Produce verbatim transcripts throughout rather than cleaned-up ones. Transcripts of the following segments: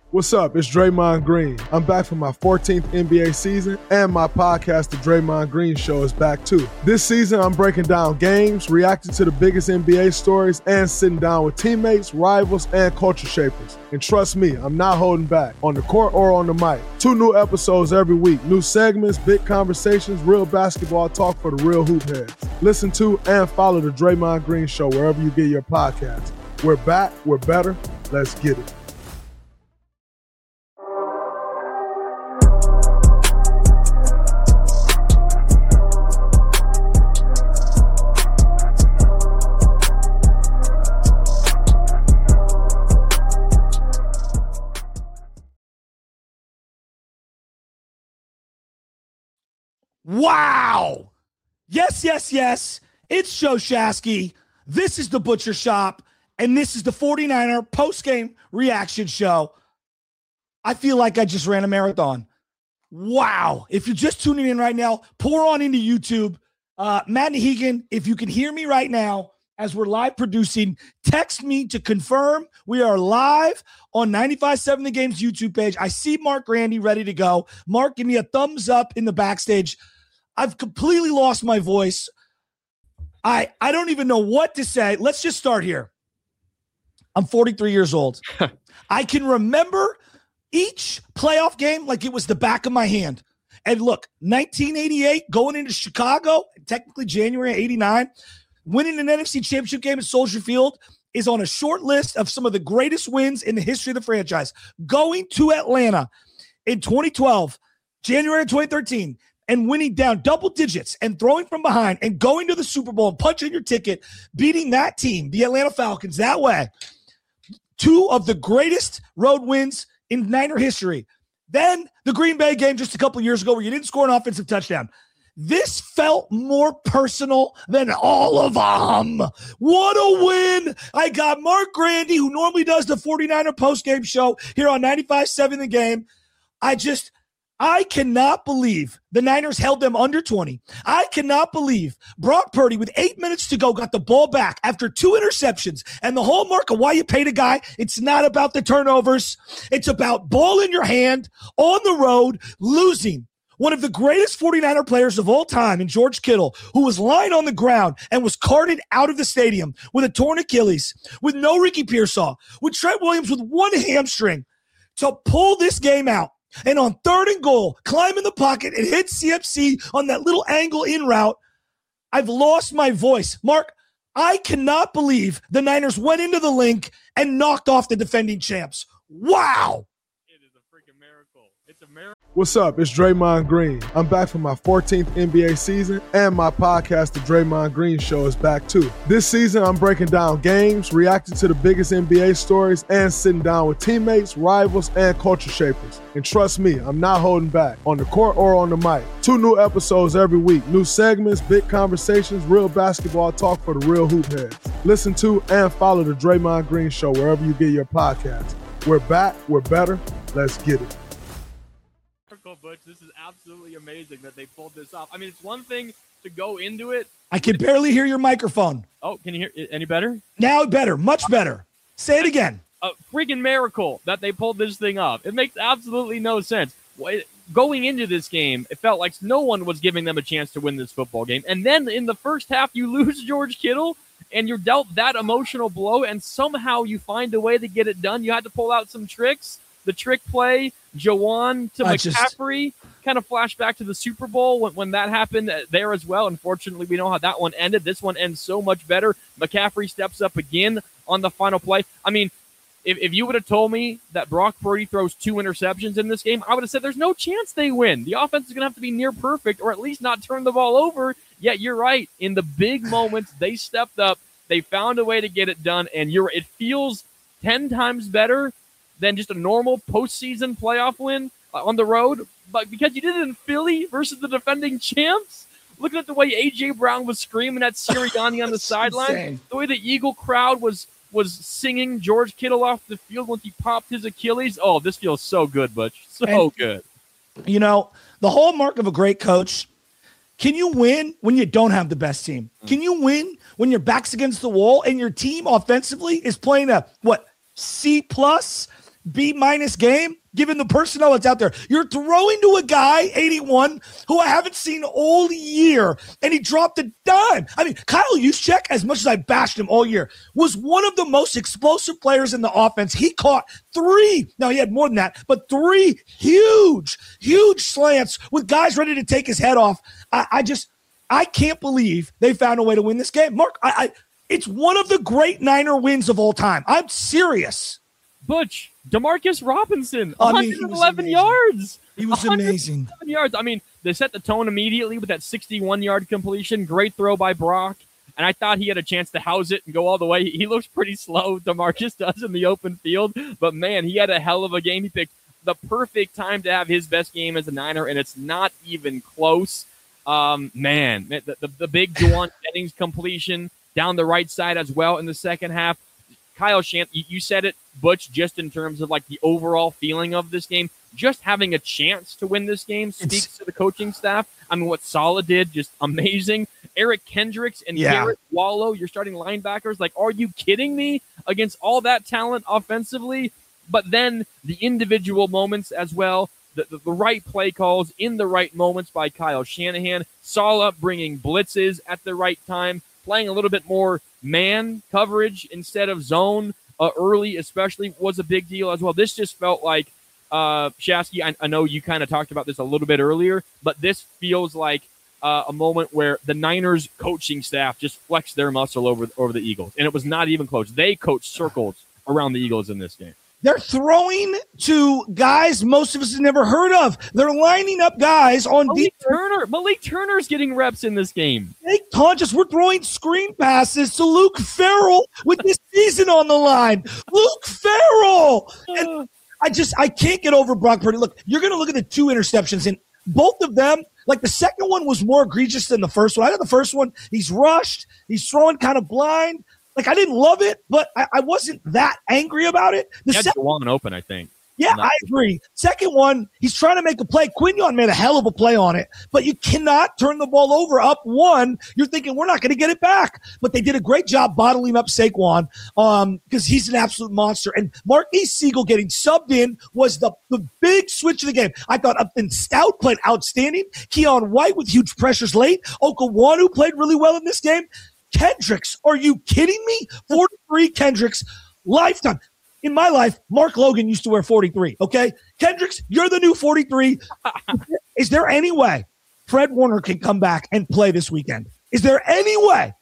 What's up? It's Draymond Green. I'm back for my fourteenth N B A season, and my podcast, The Draymond Green Show, is back too. This season, I'm breaking down games, reacting to the biggest N B A stories, and sitting down with teammates, rivals, and culture shapers. And trust me, I'm not holding back, on the court or on the mic. Two new episodes every week, new segments, big conversations, real basketball talk for the real hoop heads. Listen to and follow The Draymond Green Show wherever you get your podcasts. We're back, we're better, let's get it. Wow. Yes, yes, yes. It's Joe Shasky. This is the Butcher Shop, and this is the forty-niner post-game reaction show. I feel like I just ran a marathon. Wow. If you're just tuning in right now, pour on into YouTube. Uh, Matt Nahigan, if you can hear me right now as we're live producing, text me to confirm we are live on ninety-five point seven The Game's YouTube page. I see Mark Grandy ready to go. Mark, give me a thumbs up in the backstage. I've completely lost my voice. I, I don't even know what to say. Let's just start here. I'm forty-three years old. I can remember each playoff game like it was the back of my hand. And look, nineteen eighty-eight, going into Chicago, technically January eighty-nine, winning an N F C Championship game at Soldier Field is on a short list of some of the greatest wins in the history of the franchise. Going to Atlanta in twenty twelve, January twenty thirteen, and winning down double digits and throwing from behind and going to the Super Bowl and punching your ticket, beating that team, the Atlanta Falcons, that way. Two of the greatest road wins in Niner history. Then the Green Bay game just a couple years ago where you didn't score an offensive touchdown. This felt more personal than all of them. What a win. I got Mark Grandy, who normally does the forty-niner postgame show here on ninety-five point seven The Game. I just... I cannot believe the Niners held them under twenty. I cannot believe Brock Purdy, with eight minutes to go, got the ball back after two interceptions. And the hallmark of why you paid a guy, it's not about the turnovers. It's about ball in your hand, on the road, losing. One of the greatest forty-niner players of all time in George Kittle, who was lying on the ground and was carted out of the stadium with a torn Achilles, with no Ricky Pearsall, with Trent Williams with one hamstring, to pull this game out. And on third and goal, climb in the pocket and hit C F C on that little angle in route. I've lost my voice. Mark, I cannot believe the Niners went into the link and knocked off the defending champs. Wow. It is a freaking miracle. It's a miracle. What's up? It's Draymond Green. I'm back for my fourteenth N B A season, and my podcast, The Draymond Green Show, is back too. This season, I'm breaking down games, reacting to the biggest N B A stories, and sitting down with teammates, rivals, and culture shapers. And trust me, I'm not holding back, on the court or on the mic. Two new episodes every week, new segments, big conversations, real basketball talk for the real hoop heads. Listen to and follow The Draymond Green Show wherever you get your podcasts. We're back, we're better, let's get it. Butch, this is absolutely amazing that they pulled this off. I mean, it's one thing to go into it. I can barely hear your microphone. Oh, can you hear any better? Now better, much better. Say it again. A freaking miracle that they pulled this thing off. It makes absolutely no sense. Going into this game, it felt like no one was giving them a chance to win this football game. And then in the first half, you lose George Kittle, and you're dealt that emotional blow, and somehow you find a way to get it done. You had to pull out some tricks. The trick play, Jawan to I McCaffrey, just... kind of flash back to the Super Bowl when, when that happened there as well. Unfortunately, we know how that one ended. This one ends so much better. McCaffrey steps up again on the final play. I mean, if, if you would have told me that Brock Purdy throws two interceptions in this game, I would have said there's no chance they win. The offense is going to have to be near perfect or at least not turn the ball over. Yet you're right. In the big moments, they stepped up. They found a way to get it done, and you're. It feels ten times better than just a normal postseason playoff win on the road, but because you did it in Philly versus the defending champs, looking at the way A J Brown was screaming at Sirianni on the sideline, insane. The way the Eagle crowd was was singing George Kittle off the field when he popped his Achilles. Oh, this feels so good, Butch. So and, good. You know, the hallmark of a great coach, can you win when you don't have the best team? Mm. Can you win when your back's against the wall and your team offensively is playing a, what, C plus? B minus game, given the personnel that's out there. You're throwing to a guy, eighty-one, who I haven't seen all year, and he dropped a dime. I mean, Kyle Juszczyk, as much as I bashed him all year, was one of the most explosive players in the offense. He caught three. Now, he had more than that, but three huge, huge slants with guys ready to take his head off. I, I just, I can't believe they found a way to win this game. Mark, I, I it's one of the great Niner wins of all time. I'm serious. Butch, Demarcus Robinson, I mean, one hundred eleven yards. He was amazing. Yards. I mean, they set the tone immediately with that sixty-one-yard completion. Great throw by Brock. And I thought he had a chance to house it and go all the way. He looks pretty slow, Demarcus does, in the open field. But, man, he had a hell of a game. He picked the perfect time to have his best game as a Niner, and it's not even close. Um, man, the, the, the big Juwan Jennings completion down the right side as well in the second half. Kyle Shanahan, you said it, Butch, just in terms of like the overall feeling of this game. Just having a chance to win this game speaks it's, to the coaching staff. I mean, what Saleh did, just amazing. Eric Kendricks and yeah. Garrett Wallow, your starting linebackers. Like, are you kidding me? Against all that talent offensively, but then the individual moments as well. The, the, the right play calls in the right moments by Kyle Shanahan. Saleh bringing blitzes at the right time, playing a little bit more man coverage instead of zone uh, early, especially, was a big deal as well. This just felt like, uh, Shasky, I, I know you kind of talked about this a little bit earlier, but this feels like uh, a moment where the Niners coaching staff just flexed their muscle over, over the Eagles, and it was not even close. They coached circles around the Eagles in this game. They're throwing to guys most of us have never heard of. They're lining up guys on Malik defense. Turner. Malik Turner's getting reps in this game. Hey, Tonjes, we're throwing screen passes to Luke Farrell with this season on the line. Luke Farrell. And I just, I can't get over Brock Purdy. Look, you're going to look at the two interceptions, and both of them, like the second one was more egregious than the first one. I thought the first one, he's rushed. He's throwing kind of blind. Like, I didn't love it, but I, I wasn't that angry about it. The he had second one open, I think. Yeah, I agree. Second one, he's trying to make a play. Quinyon made a hell of a play on it, but you cannot turn the ball over up one. You're thinking, we're not going to get it back. But they did a great job bottling up Saquon um, because he's an absolute monster. And Marquise Siegel getting subbed in was the, the big switch of the game. I thought Upton Stout played outstanding. Keon White with huge pressures late. Okawanu played really well in this game. Kendricks, are you kidding me? forty-three Kendricks, lifetime. In my life, Mark Logan used to wear forty-three, okay? Kendricks, you're the new forty-three. Is there any way Fred Warner can come back and play this weekend? Is there any way?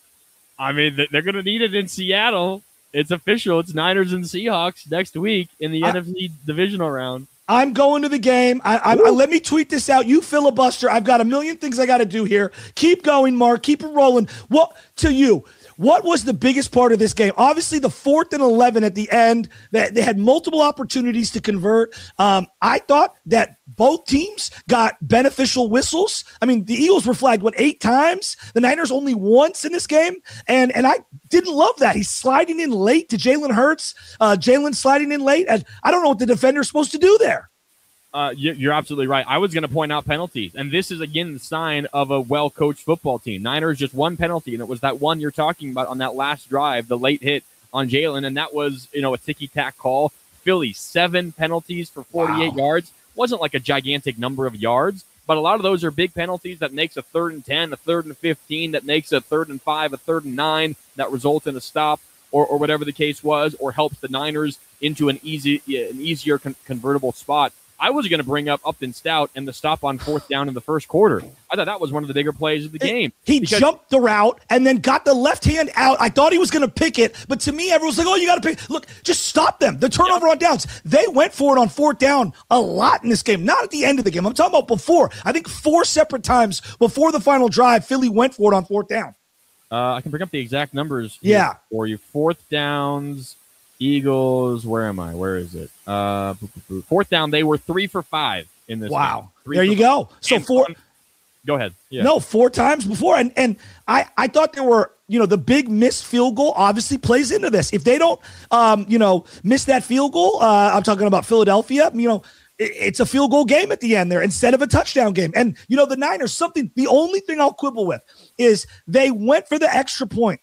I mean, they're going to need it in Seattle. It's official. It's Niners and Seahawks next week in the I, N F C divisional round. I'm going to the game. I, I, I let me tweet this out. You filibuster. I've got a million things I got to do here. Keep going, Mark. Keep it rolling. What to you? What was the biggest part of this game? Obviously, the fourth and eleven at the end. That they had multiple opportunities to convert. Um, I thought that both teams got beneficial whistles. I mean, the Eagles were flagged what eight times. The Niners only once in this game, and and I didn't love that. He's sliding in late to Jalen Hurts. Uh, Jalen sliding in late, and I don't know what the defender's supposed to do there. Uh, you're absolutely right. I was going to point out penalties, and this is, again, the sign of a well-coached football team. Niners just one penalty, and it was that one you're talking about on that last drive, the late hit on Jalen, and that was, you know, a ticky-tack call. Philly, seven penalties for forty-eight wow. yards. Wasn't like a gigantic number of yards, but a lot of those are big penalties that makes a third and ten, a third and fifteen, that makes a third and five, a third and nine, that results in a stop, or, or whatever the case was, or helps the Niners into an easy, an easier con- convertible spot. I was going to bring up Upton Stout and the stop on fourth down in the first quarter. I thought that was one of the bigger plays of the game. He jumped the route and then got the left hand out. I thought he was going to pick it, but to me, everyone's like, oh, you got to pick. Look, just stop them. The turnover yeah. on downs. They went for it on fourth down a lot in this game, not at the end of the game. I'm talking about before. I think four separate times before the final drive, Philly went for it on fourth down. Uh, I can bring up the exact numbers yeah. for you. Fourth downs. Eagles, where am I? Where is it? Uh, fourth down, they were three for five in this wow. game. There you go. So and four. One, go ahead. Yeah. No, four times before. And and I, I thought there were, you know, the big missed field goal obviously plays into this. If they don't, um, you know, miss that field goal, uh, I'm talking about Philadelphia, you know, it, it's a field goal game at the end there instead of a touchdown game. And, you know, the Niners, something, the only thing I'll quibble with is they went for the extra point.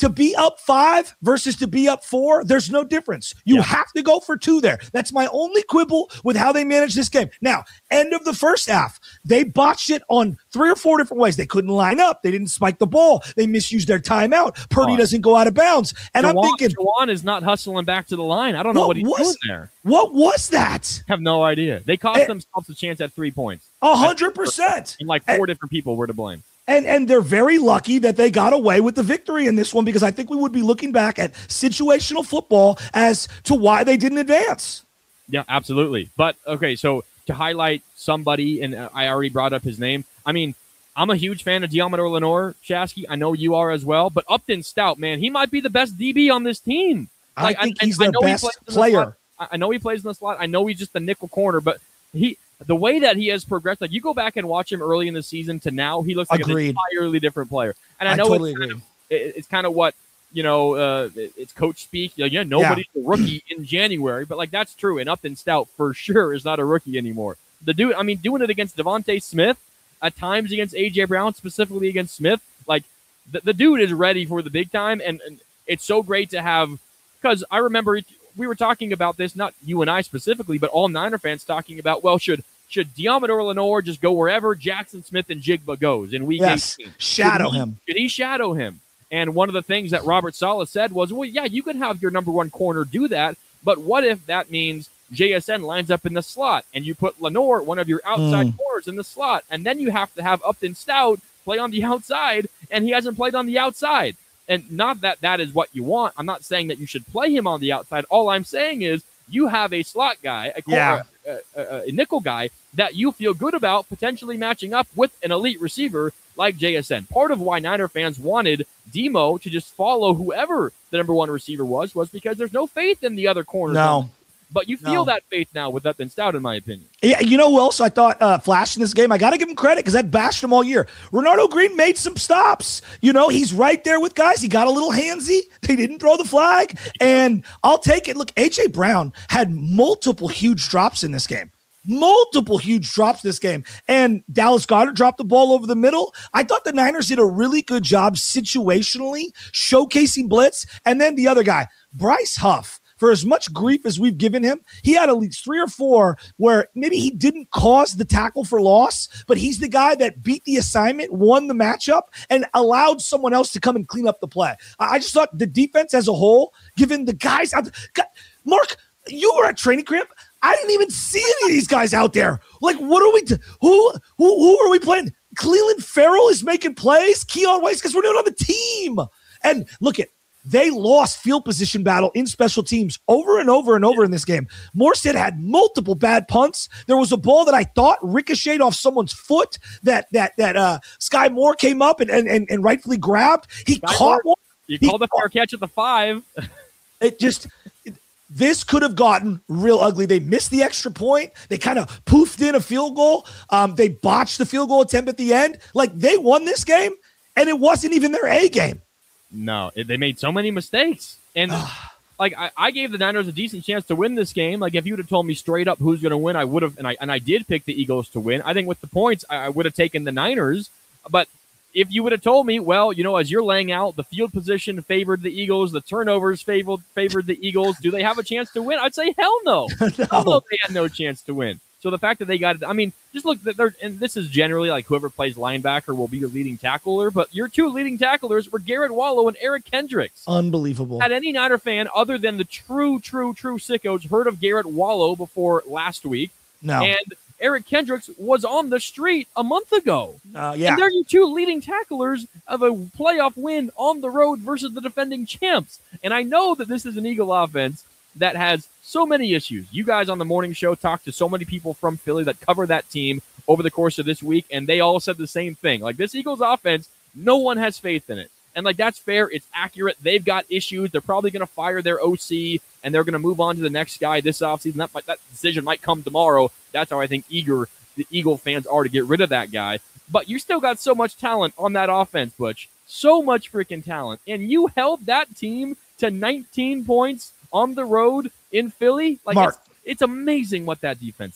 to be up five versus to be up four, there's no difference. You Yeah. have to go for two there. That's my only quibble with how they managed this game. Now, end of the first half, they botched it on three or four different ways. They couldn't line up. They didn't spike the ball. They misused their timeout. Purdy Oh. doesn't go out of bounds. And Jawan, I'm thinking, Jawan is not hustling back to the line. I don't know What what he's was- doing there. what was that? I have no idea. They cost Eh. themselves a chance at three points. A hundred percent. And like four different people were to blame. And and they're very lucky that they got away with the victory in this one, because I think we would be looking back at situational football as to why they didn't advance. Yeah, absolutely. But okay, so to highlight somebody, and I already brought up his name. I mean, I'm a huge fan of Diamador Lenore, Shasky. I know you are as well. But Upton Stout, man, he might be the best D B on this team. I think he's I their know he best plays in the player. slot. I I know he plays in the slot. I know he's just the nickel corner, but he the way that he has progressed, like you go back and watch him early in the season to now, he looks like Agreed. an entirely different player. And I I know totally it's, agree. kind of, it- it's kind of what you know. Uh, it- it's coach speak. You know, yeah, nobody's a rookie in January, but like that's true. And Upton Stout for sure is not a rookie anymore. The dude, I mean, doing it against Devontae Smith, at times against A J Brown, specifically against Smith, like the, the dude is ready for the big time, and, and it's so great to have. Because I remember we were talking about this, not you and I specifically, but all Niner fans talking about, well, should should Diamador Lenore just go wherever Jackson Smith and Jigba goes in week Yes, eighteen? shadow Should he- him. Should he shadow him? And one of the things that Robert Saleh said was, well, yeah, you can have your number one corner do that, but what if that means J S N lines up in the slot and you put Lenore, one of your outside Mm. corners, in the slot, and then you have to have Upton Stout play on the outside, and he hasn't played on the outside. And not that that is what you want. I'm not saying that you should play him on the outside. All I'm saying is you have a slot guy, a, Yeah. a, a, a nickel guy that you feel good about potentially matching up with an elite receiver like J S N. Part of why Niner fans wanted Demo to just follow whoever the number one receiver was, was because there's no faith in the other corners. No. But you feel No. that faith now with Upton Stout, in my opinion. Yeah, you know who else I thought uh, flashed in this game? I got to give him credit because I bashed him all year. Renardo Green made some stops. You know, he's right there with guys. He got a little handsy. They didn't throw the flag, and I'll take it. Look, A J Brown had multiple huge drops in this game. Multiple huge drops this game. And Dallas Goedert dropped the ball over the middle. I thought the Niners did a really good job situationally showcasing blitz. And then the other guy, Bryce Huff. For as much grief as we've given him, he had at least three or four where maybe he didn't cause the tackle for loss, but he's the guy that beat the assignment, won the matchup, and allowed someone else to come and clean up the play. I I just thought the defense as a whole, given the guys out God, Mark, you were at training camp. I didn't even see any of these guys out there. Like, what are we? T- who, who, who are we playing? Cleveland Farrell is making plays. Keon Weiss, because we're doing it on the team. And look at. They lost field position battle in special teams over and over and over in this game. Morstead had multiple bad punts. There was a ball that I thought ricocheted off someone's foot that that that uh, Sky Moore came up and and, and, and rightfully grabbed. He Sky caught Moore, one. You He called the fair catch at the five. It just it- this could have gotten real ugly. They missed the extra point. They kind of poofed in a field goal. Um, they botched the field goal attempt at the end. Like, they won this game, and it wasn't even their A game. No, it, they made so many mistakes. And like I, I gave the Niners a decent chance to win this game. Like if you would have told me straight up who's going to win, I would have, and I and I did pick the Eagles to win. I think with the points, I, I would have taken the Niners. But if you would have told me, well, you know, as you're laying out, the field position favored the Eagles, the turnovers favored favored the Eagles. Do they have a chance to win? I'd say hell no. Hell no, they had no chance to win. So the fact that they got it, I mean, just look, they're, and this is generally like whoever plays linebacker will be your leading tackler, but your two leading tacklers were Garrett Wallow and Eric Kendricks. Unbelievable. Had any Niner fan other than the true, true, true sickos heard of Garrett Wallow before last week? No. And Eric Kendricks was on the street a month ago. Uh, yeah. And they're your two leading tacklers of a playoff win on the road versus the defending champs. And I know that this is an Eagle offense that has so many issues. You guys on the morning show talked to so many people from Philly that cover that team over the course of this week, and they all said the same thing. Like, this Eagles offense, no one has faith in it. And, like, that's fair. It's accurate. They've got issues. They're probably going to fire their O C, and they're going to move on to the next guy this offseason. That, might, that decision might come tomorrow. That's how I think eager the Eagle fans are to get rid of that guy. But you still got so much talent on that offense, Butch. So much freaking talent. And you held that team to nineteen points on the road in Philly. Like, Mark. it's, it's amazing what that defense did.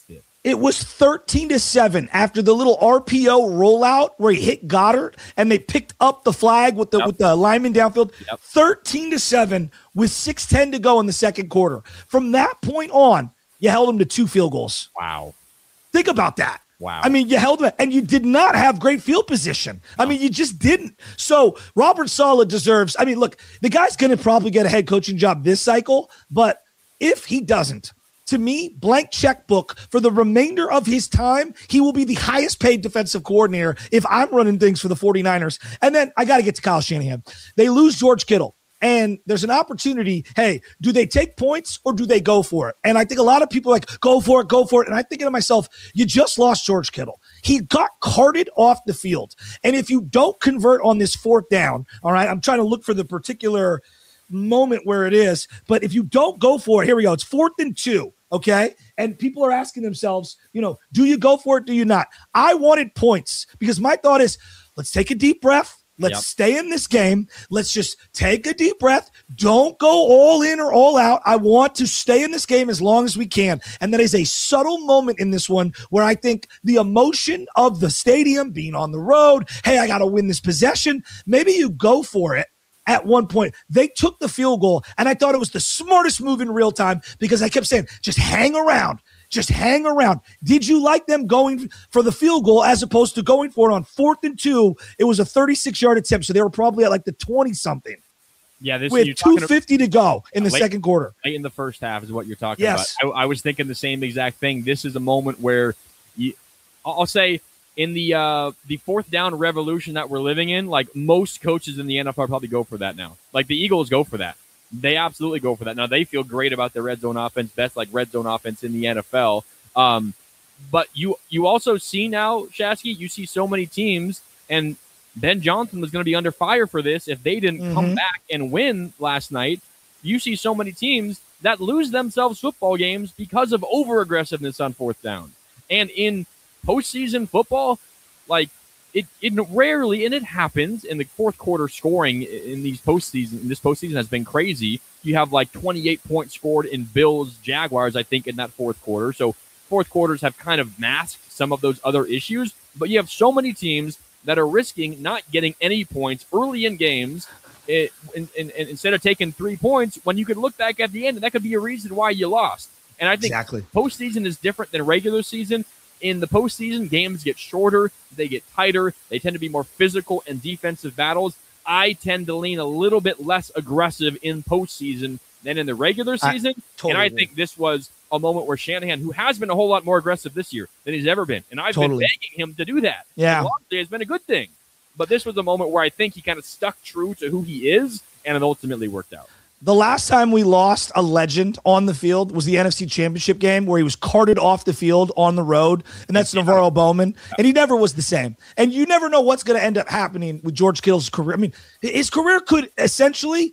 It was thirteen to seven after the little R P O rollout where he hit Goddard and they picked up the flag with the yep. with the lineman downfield. Yep. thirteen to seven with six ten to go in the second quarter. From that point on, you held him to two field goals. Wow. Think about that. Wow. I mean, you held him, and you did not have great field position. No. I mean, you just didn't. So Robert Saleh deserves, I mean, look, the guy's going to probably get a head coaching job this cycle, but if he doesn't, to me, blank checkbook for the remainder of his time, he will be the highest paid defensive coordinator if I'm running things for the 49ers. And then I got to get to Kyle Shanahan. They lose George Kittle. And there's an opportunity, hey, do they take points or do they go for it? And I think a lot of people are like, go for it, go for it. And I'm thinking to myself, you just lost George Kittle. He got carted off the field. And if you don't convert on this fourth down, all right, I'm trying to look for the particular moment where it is. But if you don't go for it, here we go. It's fourth and two, okay? And people are asking themselves, you know, do you go for it, do you not? I wanted points because my thought is, let's take a deep breath. Let's yep. stay in this game. Let's just take a deep breath. Don't go all in or all out. I want to stay in this game as long as we can. And that is a subtle moment in this one where I think the emotion of the stadium being on the road, hey, I got to win this possession. Maybe you go for it. At one point, they took the field goal, and I thought it was the smartest move in real time because I kept saying, just hang around. Just hang around. Did you like them going for the field goal as opposed to going for it on fourth and two? It was a thirty-six-yard attempt, so they were probably at like the twenty-something. Yeah, this with two fifty to go in the late, second quarter. Late in the first half is what you're talking yes. about. I, I was thinking the same exact thing. This is a moment where you, I'll say in the uh, the fourth down revolution that we're living in, like most coaches in the N F L probably go for that now. Like the Eagles go for that. They absolutely go for that. Now, they feel great about their red zone offense, best like red zone offense in the N F L. Um, but you you also see now, Shasky, you see so many teams, and Ben Johnson was going to be under fire for this if they didn't mm-hmm. come back and win last night. You see so many teams that lose themselves football games because of over-aggressiveness on fourth down. And in postseason football, like, It, it rarely, and it happens in the fourth quarter scoring in these postseason. In this postseason has been crazy. You have like twenty-eight points scored in Bills Jaguars, I think, in that fourth quarter. So fourth quarters have kind of masked some of those other issues. But you have so many teams that are risking not getting any points early in games, it, in, in, in, instead of taking three points when you could look back at the end and that could be a reason why you lost. And I think exactly. postseason is different than regular season. In the postseason, games get shorter, they get tighter, they tend to be more physical and defensive battles. I tend to lean a little bit less aggressive in postseason than in the regular season. I totally and I agree. think this was a moment where Shanahan, who has been a whole lot more aggressive this year than he's ever been, and I've totally. been begging him to do that. Yeah. Largely has been a good thing. But this was a moment where I think he kind of stuck true to who he is, and it ultimately worked out. The last time we lost a legend on the field was the N F C Championship game where he was carted off the field on the road, and that's Navarro Bowman, and he never was the same. And you never know what's going to end up happening with George Kittle's career. I mean, his career could essentially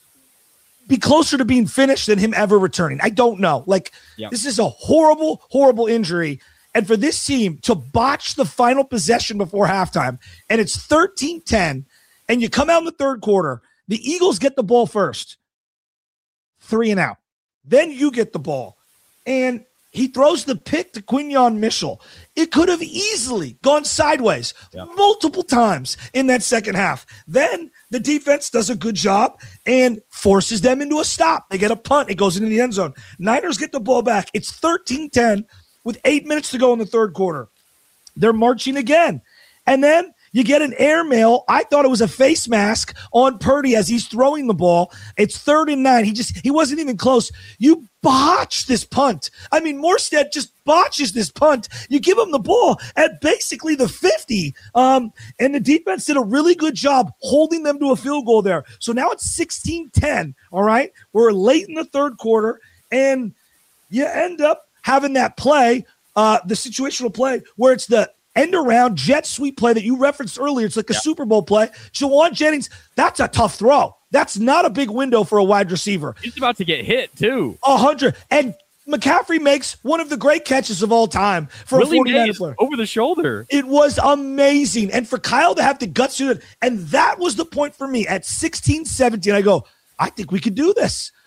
be closer to being finished than him ever returning. I don't know. Like, yep. This is a horrible, horrible injury. And for this team to botch the final possession before halftime, and it's thirteen ten, and you come out in the third quarter, the Eagles get the ball first. Three and out. Then you get the ball. And he throws the pick to Quinyon Mitchell. It could have easily gone sideways yeah. multiple times in that second half. Then the defense does a good job and forces them into a stop. They get a punt. It goes into the end zone. Niners get the ball back. It's thirteen ten with eight minutes to go in the third quarter. They're marching again. And then you get an airmail. I thought it was a face mask on Purdy as he's throwing the ball. It's third and nine. He just he wasn't even close. You botch this punt. I mean, Morstead just botches this punt. You give him the ball at basically the fifty. Um, and the defense did a really good job holding them to a field goal there. So now it's sixteen ten, all right? We're late in the third quarter, and you end up having that play, uh, the situational play, where it's the end around jet sweep play that you referenced earlier. It's like a yeah. Super Bowl play. Jawan Jennings, that's a tough throw. That's not a big window for a wide receiver. He's about to get hit, too. A hundred. And McCaffrey makes one of the great catches of all time for Willie a forty-niner Mays player. Over the shoulder. It was amazing. And for Kyle to have the guts to do it, and that was the point for me at sixteen seventeen. I go, I think we could do this.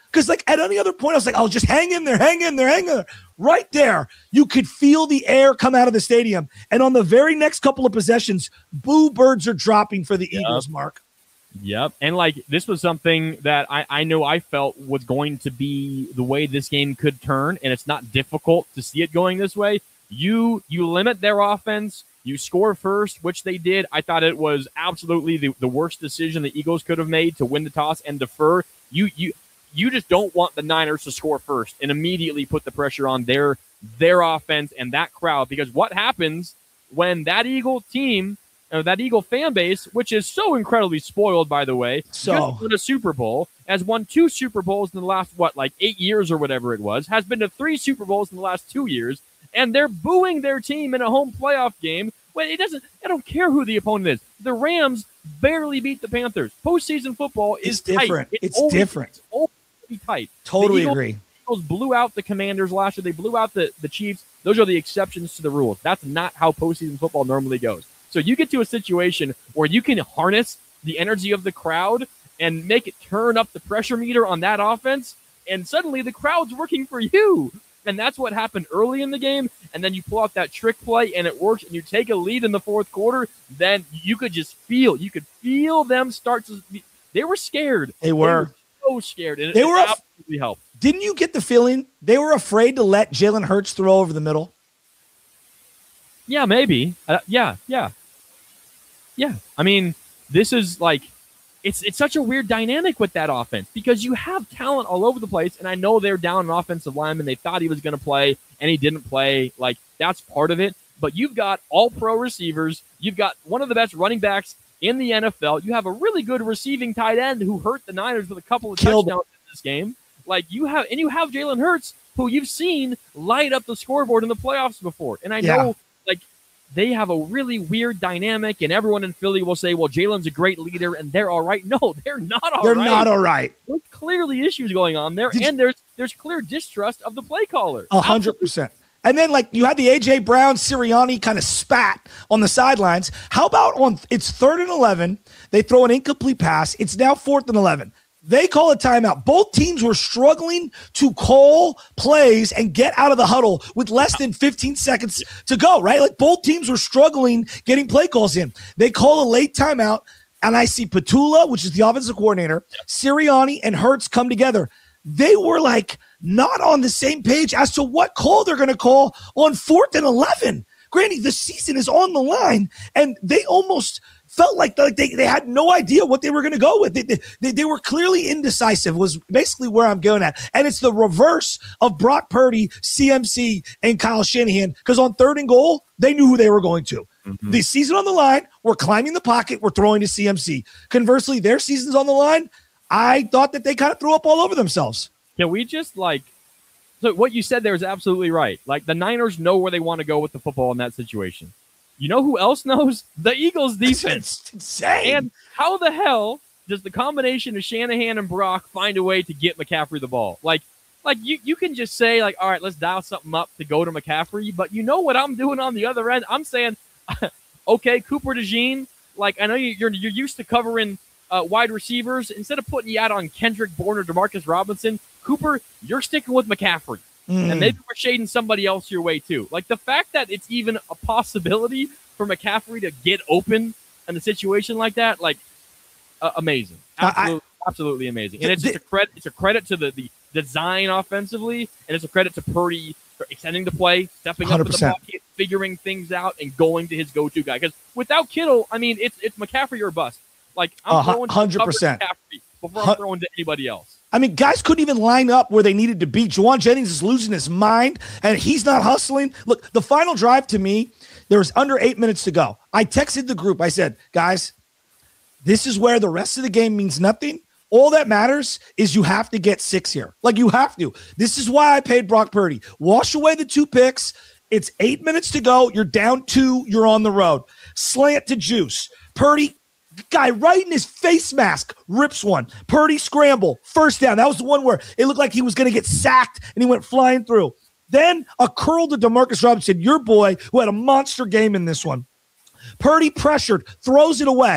Because like at any other point, I was like, "I'll just hang in there, hang in there, hang in there." Right there, you could feel the air come out of the stadium. And on the very next couple of possessions, boo birds are dropping for the yep. Eagles, Mark. Yep. And like this was something that I, I know I felt was going to be the way this game could turn, and it's not difficult to see it going this way. You you limit their offense, you score first, which they did. I thought it was absolutely the, the worst decision the Eagles could have made to win the toss and defer. You you You just don't want the Niners to score first and immediately put the pressure on their their offense and that crowd, because what happens when that Eagle team, or that Eagle fan base, which is so incredibly spoiled, by the way, so just won a Super Bowl, has won two Super Bowls in the last, what, like eight years or whatever it was, has been to three Super Bowls in the last two years, and they're booing their team in a home playoff game. Well, it doesn't, I don't care who the opponent is. The Rams barely beat the Panthers. Postseason football is it's different. Tight. It's, it's always, different. It's always tight. Totally Eagles, agree. The Eagles blew out the Commanders last year. They blew out the, the Chiefs. Those are the exceptions to the rules. That's not how postseason football normally goes. So you get to a situation where you can harness the energy of the crowd and make it turn up the pressure meter on that offense, and suddenly the crowd's working for you. And that's what happened early in the game, and then you pull out that trick play, and it works, and you take a lead in the fourth quarter, then you could just feel, you could feel them start to, they were scared. They were. They were so scared, and they it, were it af- absolutely helped. Didn't you get the feeling they were afraid to let Jalen Hurts throw over the middle? Yeah, maybe. Uh, yeah, yeah. Yeah. I mean, this is like, It's it's such a weird dynamic with that offense because you have talent all over the place, and I know they're down an offensive lineman. They thought he was going to play, and he didn't play. Like, that's part of it. But you've got all-pro receivers. You've got one of the best running backs in the N F L. You have a really good receiving tight end who hurt the Niners with a couple of Killed touchdowns in this game. Like, you have, and you have Jalen Hurts, who you've seen light up the scoreboard in the playoffs before. And I Yeah. know, like, they have a really weird dynamic, and everyone in Philly will say, well, Jalen's a great leader, and they're all right. No, they're not all they're right. They're not all right. There's clearly issues going on there, Did and you- there's there's clear distrust of the play caller. A hundred percent. And then, like, you had the A J Brown, Sirianni kind of spat on the sidelines. How about on, it's third and eleven. They throw an incomplete pass. It's now fourth and eleven. They call a timeout. Both teams were struggling to call plays and get out of the huddle with less than fifteen seconds to go, right? Like, both teams were struggling getting play calls in. They call a late timeout, and I see Petula, which is the offensive coordinator, Sirianni, and Hurts come together. They were, like, not on the same page as to what call they're going to call on fourth and eleven. Granny, the season is on the line, and they almost – felt like they, they had no idea what they were going to go with. They, they, they were clearly indecisive was basically where I'm going at. And it's the reverse of Brock Purdy, C M C, and Kyle Shanahan, because on third and goal, they knew who they were going to. Mm-hmm. The season on the line, we're climbing the pocket, we're throwing to C M C. Conversely, their season's on the line. I thought that they kind of threw up all over themselves. Can we just, like, so what you said there is absolutely right. Like, the Niners know where they want to go with the football in that situation. You know who else knows? The Eagles defense. It's insane. And how the hell does the combination of Shanahan and Brock find a way to get McCaffrey the ball? Like, like you, you can just say, like, all right, let's dial something up to go to McCaffrey. But you know what I'm doing on the other end? I'm saying, okay, Cooper DeJean, like, I know you're you're used to covering uh, wide receivers. Instead of putting you out on Kendrick Bourne or Demarcus Robinson, Cooper, you're sticking with McCaffrey. Mm. And maybe we're shading somebody else your way, too. Like, the fact that it's even a possibility for McCaffrey to get open in a situation like that, like, uh, amazing. Absolutely, I, absolutely amazing. And it's just a credit, it's a credit to the, the design offensively, and it's a credit to Purdy for extending the play, stepping one hundred percent. up in the pocket, figuring things out, and going to his go-to guy. Because without Kittle, I mean, it's it's McCaffrey or bust. Like, I'm uh, going to one hundred percent. McCaffrey before I'm throwing to anybody else. I mean, guys couldn't even line up where they needed to be. Juwan Jennings is losing his mind, and he's not hustling. Look, the final drive to me, there was under eight minutes to go. I texted the group. I said, guys, this is where the rest of the game means nothing. All that matters is you have to get six here. Like, you have to. This is why I paid Brock Purdy. Wash away the two picks. It's eight minutes to go. You're down two. You're on the road. Slant to Juice. Purdy, guy right in his face mask, rips one. Purdy scramble, first down. That was the one where it looked like he was going to get sacked, and he went flying through. Then a curl to Demarcus Robinson, your boy, who had a monster game in this one. Purdy pressured, throws it away.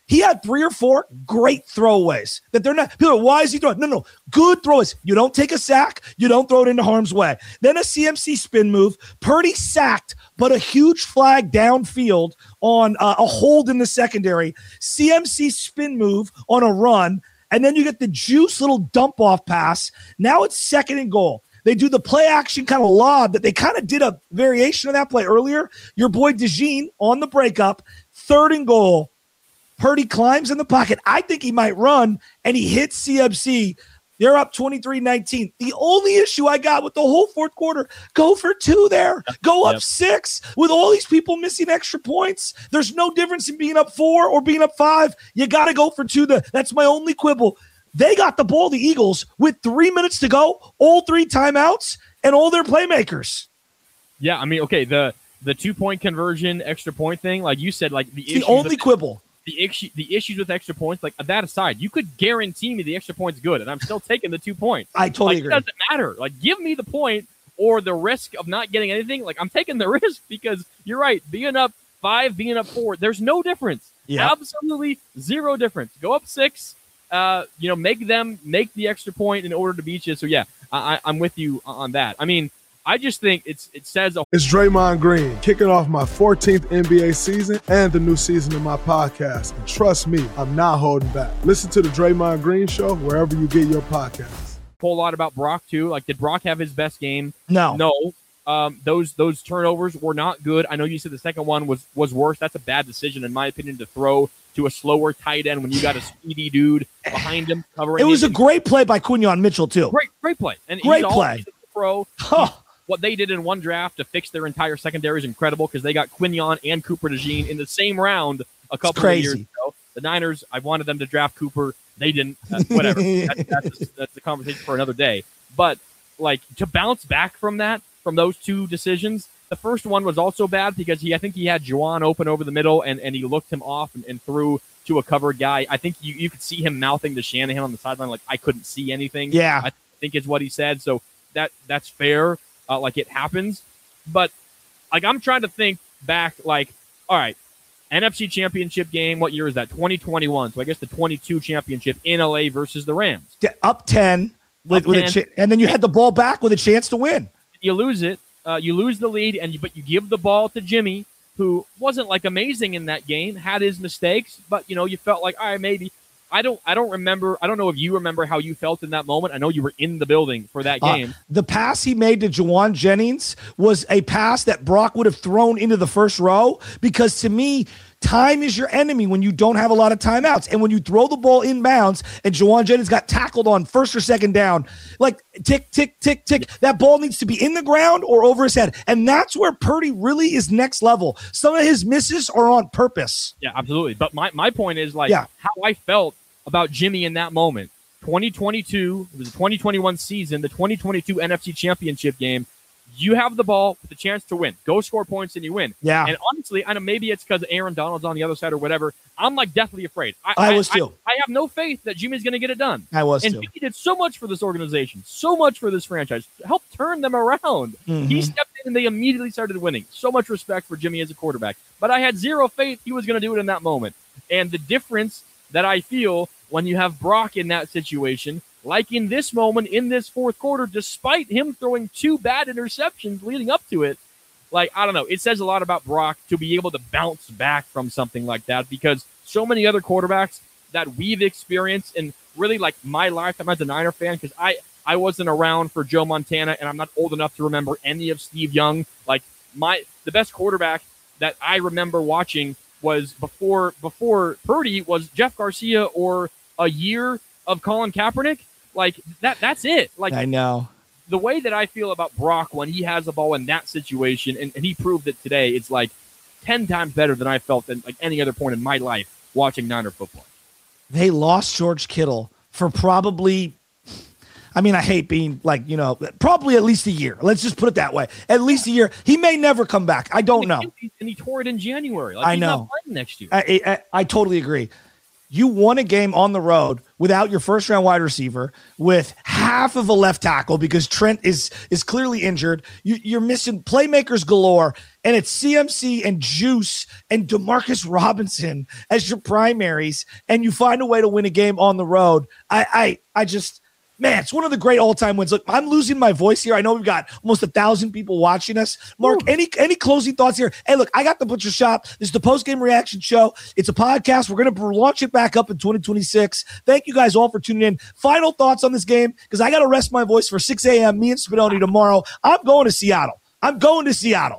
He had three or four great throwaways that they're not. People are, why is he throwing? No, no, good throwaways. You don't take a sack. You don't throw it into harm's way. Then a C M C spin move. Purdy sacked, but a huge flag downfield on uh, a hold in the secondary. C M C spin move on a run. And then you get the juice little dump off pass. Now it's second and goal. They do the play action kind of lob that they kind of did a variation of that play earlier. Your boy DeJean on the breakup, third and goal. Purdy climbs in the pocket. I think he might run, and he hits C M C. They're up twenty-three nineteen. The only issue I got with the whole fourth quarter, go for two there. Go up yep. six with all these people missing extra points. There's no difference in being up four or being up five. You got to go for two. That's my only quibble. They got the ball, the Eagles, with three minutes to go, all three timeouts, and all their playmakers. Yeah, I mean, okay, the the two-point conversion, extra point thing, like you said, like the, the only with, quibble. The, issue, the issues with extra points, like that aside, you could guarantee me the extra point's good, and I'm still taking the two points. I totally like, agree. It doesn't matter. Like, give me the point or the risk of not getting anything. Like, I'm taking the risk because you're right. Being up five, being up four, there's no difference. Yep. Absolutely zero difference. Go up six. Uh, you know, make them make the extra point in order to beat you. So yeah, I, I'm with you on that. I mean, I just think it's it says a- it's Draymond Green kicking off my fourteenth N B A season and the new season of my podcast. And trust me, I'm not holding back. Listen to the Draymond Green Show wherever you get your podcasts. Whole lot about Brock too. Like, did Brock have his best game? No, no. Um, those those turnovers were not good. I know you said the second one was was worse. That's a bad decision in my opinion to throw to a slower tight end when you got a speedy dude behind him covering. It was him. a great play by Quinyon Mitchell too. Great, great play. And great he's play. Pro. Huh. What they did in one draft to fix their entire secondary is incredible because they got Quinyon and Cooper DeJean in the same round a couple of years ago. The Niners, I wanted them to draft Cooper. They didn't. Uh, whatever. that's, that's, a, that's a conversation for another day. But like to bounce back from that, from those two decisions, the first one was also bad because he, I think he had Juwan open over the middle and, and he looked him off and, and threw to a covered guy. I think you, you could see him mouthing to Shanahan on the sideline like, I couldn't see anything. Yeah. I think is what he said. So that that's fair. Uh, like it happens. But like I'm trying to think back like, all right, N F C Championship game, what year is that? twenty twenty-one. So I guess the twenty-two championship in L A versus the Rams. Up ten, with, Up with ten. a ch- and then you had the ball back with a chance to win. You lose it. Uh, you lose the lead, and you, but you give the ball to Jimmy, who wasn't like amazing in that game, had his mistakes, but you know you felt like, all right, maybe. I don't. I don't remember. I don't know if you remember how you felt in that moment. I know you were in the building for that game. Uh, the pass he made to Juwan Jennings was a pass that Brock would have thrown into the first row because to me, time is your enemy when you don't have a lot of timeouts. And when you throw the ball inbounds and Juwan Jennings got tackled on first or second down, like tick, tick, tick, tick, that ball needs to be in the ground or over his head. And that's where Purdy really is next level. Some of his misses are on purpose. Yeah, absolutely. But my, my point is like yeah. how I felt about Jimmy in that moment. twenty twenty-two, it was the twenty twenty-one season, the twenty twenty-two N F C Championship game. You have the ball with a chance to win. Go score points and you win. Yeah. And honestly, I know maybe it's because Aaron Donald's on the other side or whatever. I'm like deathly afraid. I, I was too. I, I have no faith that Jimmy's going to get it done. I was and too. And Jimmy did so much for this organization, so much for this franchise, help turn them around. Mm-hmm. He stepped in and they immediately started winning. So much respect for Jimmy as a quarterback. But I had zero faith he was going to do it in that moment. And the difference that I feel when you have Brock in that situation, like in this moment, in this fourth quarter, despite him throwing two bad interceptions leading up to it, like, I don't know, it says a lot about Brock to be able to bounce back from something like that because so many other quarterbacks that we've experienced and really like my lifetime as a Niner fan, because I, I wasn't around for Joe Montana and I'm not old enough to remember any of Steve Young. Like my the best quarterback that I remember watching was before before Purdy was Jeff Garcia or a year of Colin Kaepernick. Like that that's it. Like I know. The way that I feel about Brock when he has the ball in that situation, and, and he proved it today, it's like ten times better than I felt at like any other point in my life watching Niner football. They lost George Kittle for probably, I mean, I hate being like, you know, probably at least a year. Let's just put it that way. At least a year. He may never come back. I don't know. And he tore it in January. Like, I he's know. not playing next year. I, I, I totally agree. You won a game on the road without your first round wide receiver, with half of a left tackle because Trent is is clearly injured. You, you're missing playmakers galore, and it's C M C and Juice and Demarcus Robinson as your primaries, and you find a way to win a game on the road. I I I just. Man, it's one of the great all-time wins. Look, I'm losing my voice here. I know we've got almost a thousand people watching us. Mark, Ooh. any any closing thoughts here? Hey, look, I got the Butcher Shop. This is the post-game reaction show. It's a podcast. We're going to launch it back up in twenty twenty-six. Thank you guys all for tuning in. Final thoughts on this game, because I got to rest my voice for six a.m. Me and Spadoni tomorrow. I'm going to Seattle. I'm going to Seattle.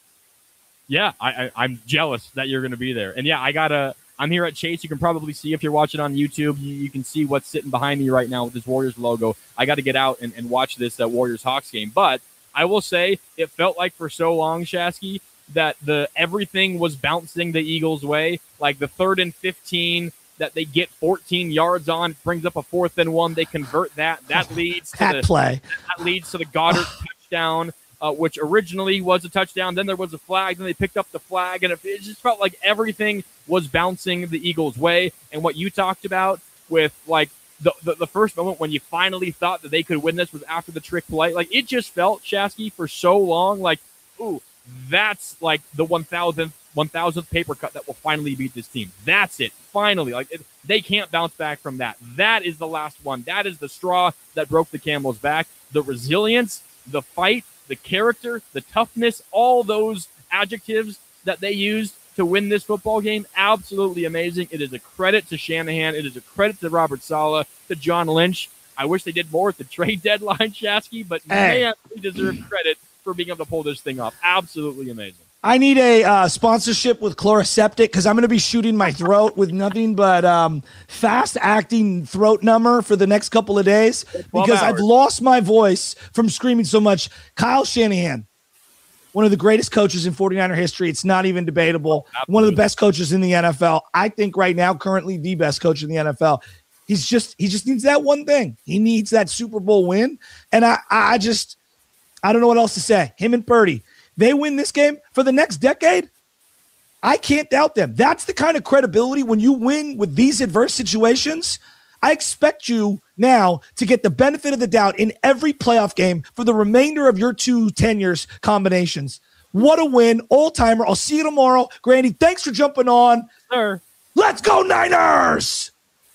Yeah, I, I, I'm jealous that you're going to be there. And, yeah, I got to – I'm here at Chase. You can probably see, if you're watching on YouTube, you, you can see what's sitting behind me right now with this Warriors logo. I got to get out and, and watch this uh, Warriors-Hawks game. But I will say it felt like for so long, Shasky, that the everything was bouncing the Eagles' way. Like the third and fifteen that they get fourteen yards on, brings up a fourth and one. They convert that. That leads to that the, play. That leads to the Goddard touchdown. Uh, which originally was a touchdown. Then there was a flag. Then they picked up the flag. And it, it just felt like everything was bouncing the Eagles' way. And what you talked about with, like, the, the, the first moment when you finally thought that they could win this was after the trick play. Like, it just felt, Shasky, for so long, like, ooh, that's, like, the one thousandth, one thousandth paper cut that will finally beat this team. That's it. Finally. Like, it, they can't bounce back from that. That is the last one. That is the straw that broke the camel's back. The resilience, the fight, the character, the toughness, all those adjectives that they used to win this football game, absolutely amazing. It is a credit to Shanahan. It is a credit to Robert Saleh, to John Lynch. I wish they did more at the trade deadline, Shasky, but hey. man, they deserve credit for being able to pull this thing off. Absolutely amazing. I need a uh, sponsorship with Chloraseptic, because I'm going to be shooting my throat with nothing but um, fast-acting throat number for the next couple of days, because I've lost my voice from screaming so much. Kyle Shanahan, one of the greatest coaches in forty-niner history. It's not even debatable. Absolutely. One of the best coaches in the N F L. I think right now, currently the best coach in the N F L. He's just he just needs that one thing. He needs that Super Bowl win, and I I just I don't know what else to say. Him and Purdy. They win this game for the next decade, I can't doubt them. That's the kind of credibility when you win with these adverse situations. I expect you now to get the benefit of the doubt in every playoff game for the remainder of your two tenures combinations. What a win. All-timer. I'll see you tomorrow. Grandy, thanks for jumping on. Sir. Let's go Niners!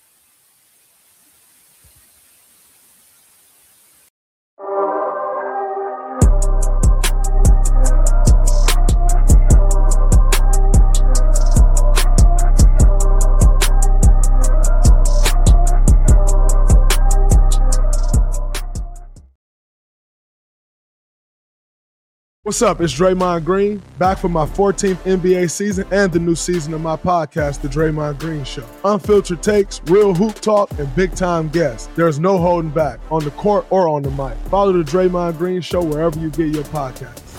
What's up? It's Draymond Green, back for my fourteenth N B A season and the new season of my podcast, The Draymond Green Show. Unfiltered takes, real hoop talk, and big-time guests. There's no holding back, on the court or on the mic. Follow The Draymond Green Show wherever you get your podcasts.